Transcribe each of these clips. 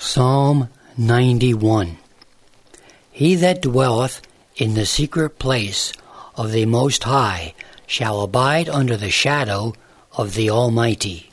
Psalm 91. He that dwelleth in the secret place of the Most High shall abide under the shadow of the Almighty.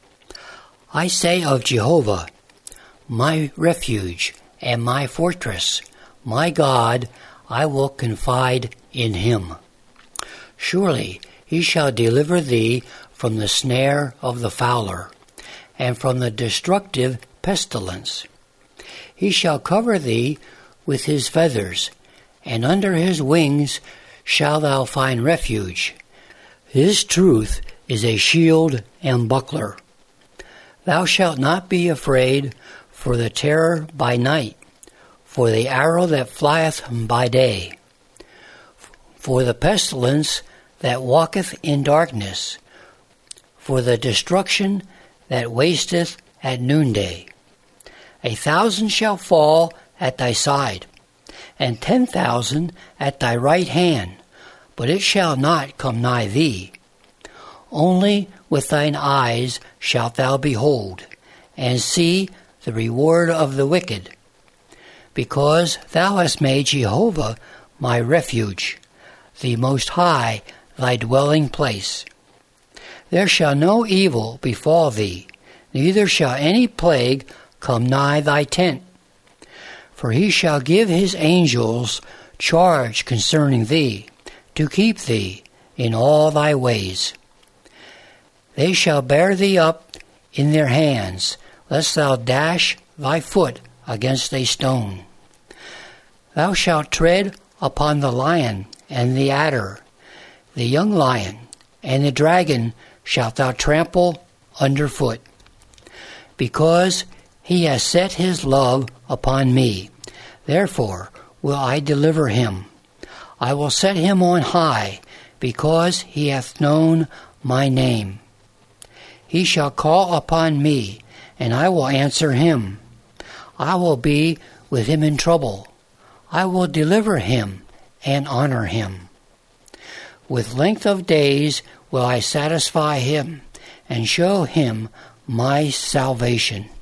I say of Jehovah, my refuge and my fortress, my God, I will confide in him. Surely he shall deliver thee from the snare of the fowler, and from the destructive pestilence. He shall cover thee with his feathers, and under his wings shalt thou find refuge. His truth is a shield and buckler. Thou shalt not be afraid for the terror by night, for the arrow that flieth by day, for the pestilence that walketh in darkness, for the destruction that wasteth at noonday. 1,000 shall fall at thy side, and 10,000 at thy right hand, but it shall not come nigh thee. Only with thine eyes shalt thou behold, and see the reward of the wicked, because thou hast made Jehovah my refuge, the Most High thy dwelling place. There shall no evil befall thee, neither shall any plague come nigh thy tent. For he shall give his angels charge concerning thee, to keep thee in all thy ways. They shall bear thee up in their hands, lest thou dash thy foot against a stone. Thou shalt tread upon the lion and the adder, the young lion and the dragon shalt thou trample under foot. Because he has set his love upon me, therefore will I deliver him. I will set him on high, because he hath known my name. He shall call upon me, and I will answer him. I will be with him in trouble. I will deliver him and honor him. With length of days will I satisfy him, and show him my salvation.